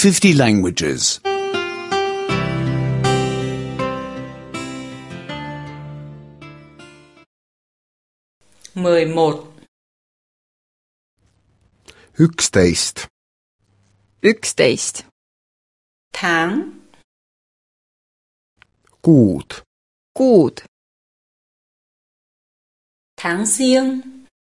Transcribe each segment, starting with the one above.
50 languages. 11. 11. 11. Tháng. Kuud. Kuud. Tháng riêng.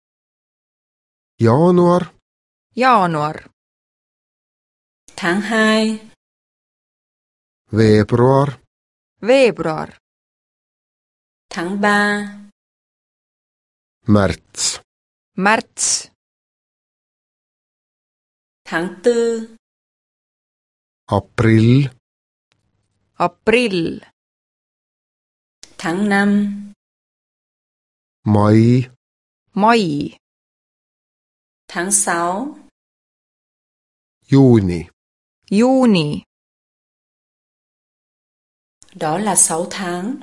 Jaanuar. Jaanuar. Tháng 2. Veebruar. Veebruar. Tháng 3. Märts. Märts. Tháng 4. Aprill. Aprill. Tháng 5. Mai. Mai. Tháng 6. Juuni. Juuni. Đó là 6 tháng.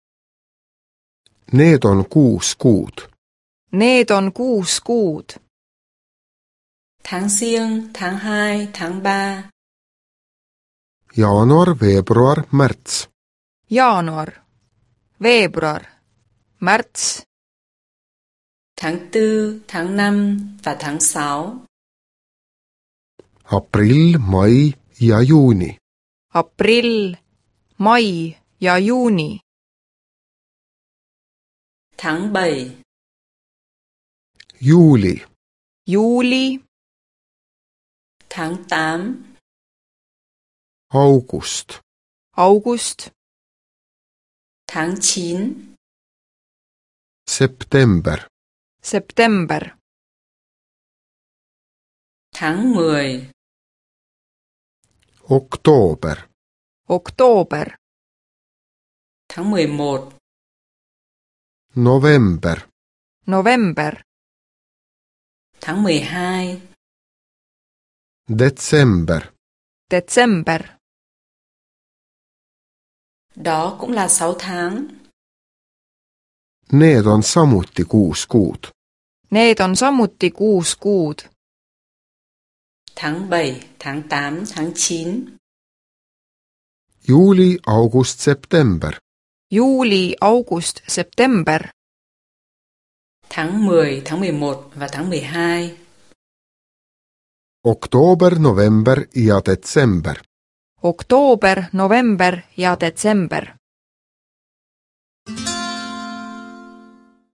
Need on 6 kuud. Need on 6 kuud. Tháng riêng, tháng 2, tháng 3. Jaanuar, veebruar, märts. Jaanuar. Veebruar. Märts. Tháng 4, tháng 5 và tháng 6. Aprill, mai ja juuni. Aprill, mai ja juuni. Tháng 7. Juuli. Juuli. Tháng 8. August. August. Tháng 9. September. September. Tháng 10. Oktoober. Oktoober. Tháng 11. November. November. Tháng 12. Detsember. Detsember. Đó cũng là 6 tháng. Need on samuti 6 kuud. Need on samuti 6 kuud. Tháng 7, tháng 8, tháng 9. Juuli, august, september. Juuli, august, september. Tháng 10, tháng 11 và tháng 12. Oktoober, november ja detsember. Oktoober, november ja detsember.